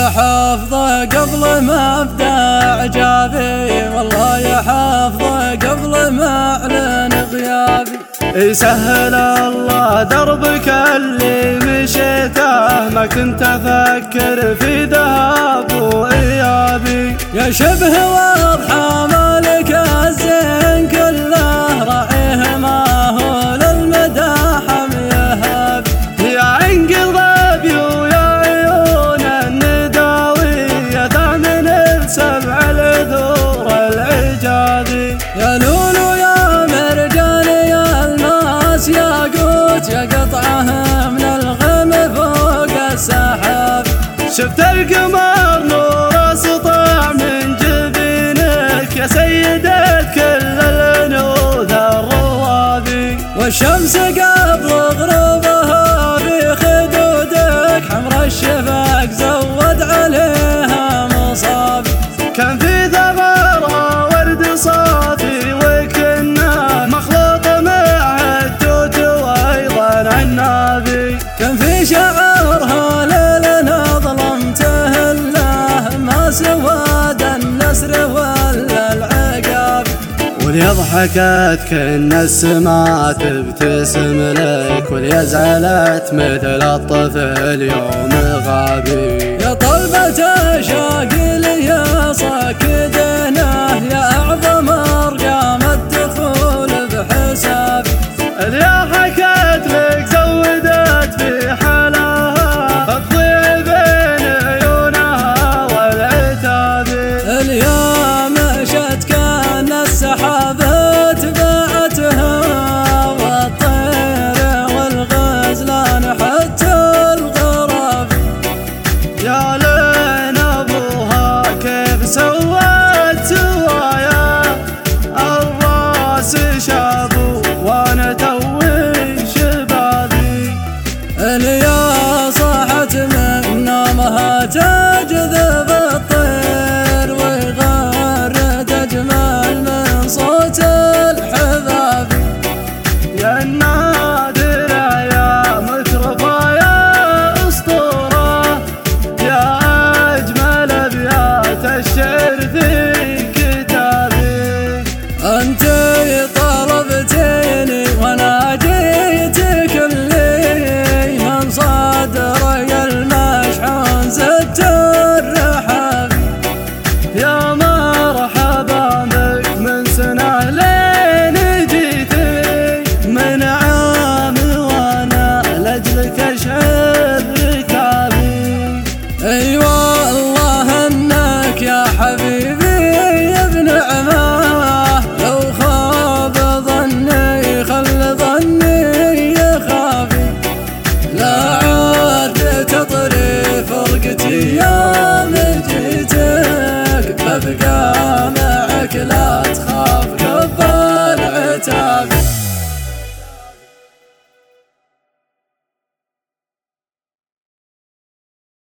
يا حافظه قبل ما ابدا اعجابي، والله يا حافظه قبل ما اعلن غيابي. يسهل الله دربك اللي مشيته، ما كنت افكر في ذهاب وايابي. يا شبه واضحه مالك الزين كله، راعيه ما هو للمداحم يهابي. يا عين قلبي ويا عيون النداوي، يا ثامن السبع العذور العجابي. يا لولو يا مرجان يا الماس يا قوت، يا قطعه من الغم فوق السحاب. شفت القمر نور سطع من جبينك، يا سيدة كل الانوث الروابي. والشمس قبل غروبها في خدودك، حمر الشفق زود عليها مصابي. كان في ثغرها ورد صافي، وكنا مخلوط مع التوت وايضا عنابي. كان في شعرها ليلنا ظلمته الله، ما سواد النسر ولا العقاب. واليا ضحكت كأن السما تبتسم لك، واليا زعلت مثل الطفل يوم غابي. يا طلبة شاقي لي صاكدناه، يا أعظم أرقام الدخول بحسابي. اليا حكت لك زودت في حلاها، الضيع بين عيونها والعتاب. اليا مشت كان السحاب تبعتها، والطير والغزلان حتى الغراب. يا لين ابوها كيف سوت سوايا، الراس شابو وانا توي شبابي. اليا صاحت من نومها تجذب الطير، ويغرد اجمل من صوت الحباب. يا النادر يا مترفة يا اسطورة، يا اجمل ابيات الشعر في كتابي. انت طلبتيني وانا جيتك اللي، من صدري المشحون زدت الرحاب. يا مرحبا بك من سنة لين جيتي، من عام وانا لاجلك اشعر ركابي. اي والله انك يا حبيبي يا ابن عماه، لو خاب ظني خل ظني يخافي. لا عاد تطري فرقتي يا